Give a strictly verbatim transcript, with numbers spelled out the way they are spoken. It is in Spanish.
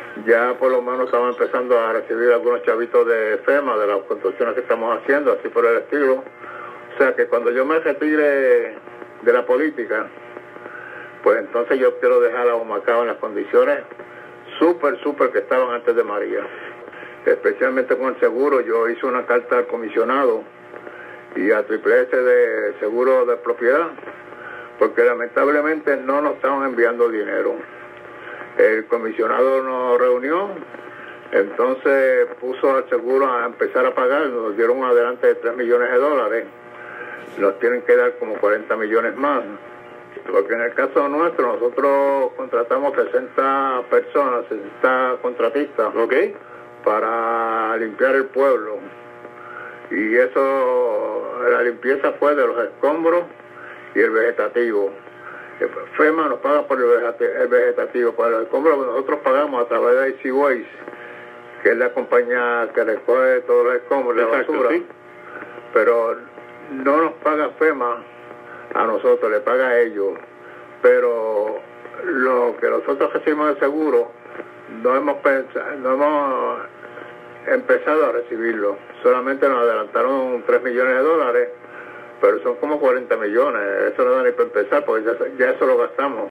Ya por lo menos estamos empezando a recibir algunos chavitos de FEMA, de las construcciones que estamos haciendo, así por el estilo. O sea que cuando yo me retire de la política, pues entonces yo quiero dejar a Humacao en las condiciones súper, súper que estaban antes de María. Especialmente con el seguro, yo hice una carta al comisionado y a Triple S de seguro de propiedad, porque lamentablemente no nos estaban enviando dinero. El comisionado nos reunió, entonces puso al seguro a empezar a pagar, nos dieron un adelante de tres millones de dólares, nos tienen que dar como cuarenta millones más, porque en el caso nuestro nosotros contratamos sesenta personas, sesenta contratistas, ¿ok?, para limpiar el pueblo, y eso, la limpieza fue de los escombros y el vegetativo. FEMA nos paga por el vegetativo, para el escombro nosotros pagamos a través de Easy Waste, que es la compañía que recoge todos los escombros de la basura. ¿Sí? Pero no nos paga FEMA a nosotros, le paga a ellos. Pero lo que nosotros recibimos de seguro, no hemos pensado, no hemos empezado a recibirlo. Solamente nos adelantaron tres millones de dólares, pero son como cuarenta millones, eso no da ni para empezar, porque ya, ya eso lo gastamos.